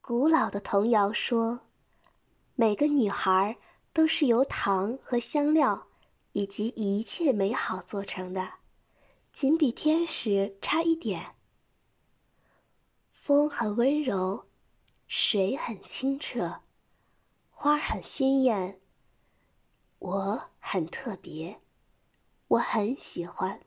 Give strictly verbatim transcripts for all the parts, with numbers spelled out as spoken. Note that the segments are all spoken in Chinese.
古老的童谣说，每个女孩都是由糖和香料以及一切美好做成的，仅比天使差一点。风很温柔，水很清澈，花很鲜艳。我很特别，我很喜欢。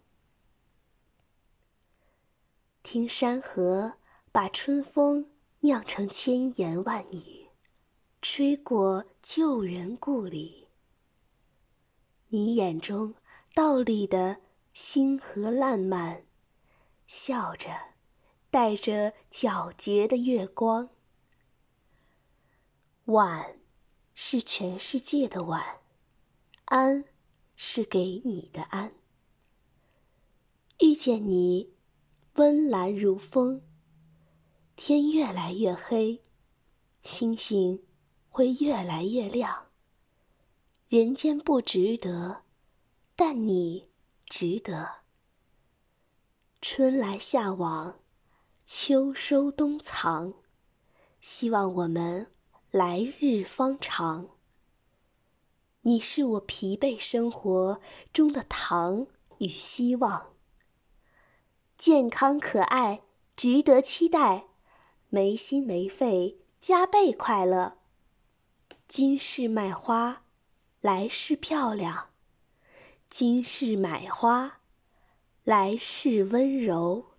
听山河把春风酿成千言万语，吹过旧人故里。你眼中道理的星河烂漫，笑着带着皎洁的月光。晚是全世界的晚，安是给你的安。遇见你，温岚如风。天越来越黑，星星会越来越亮。人间不值得，但你值得。春来夏往，秋收冬藏，希望我们来日方长。你是我疲惫生活中的糖与希望。健康可爱，值得期待，没心没肺，加倍快乐。今世卖花，来世漂亮。今世买花，来世温柔。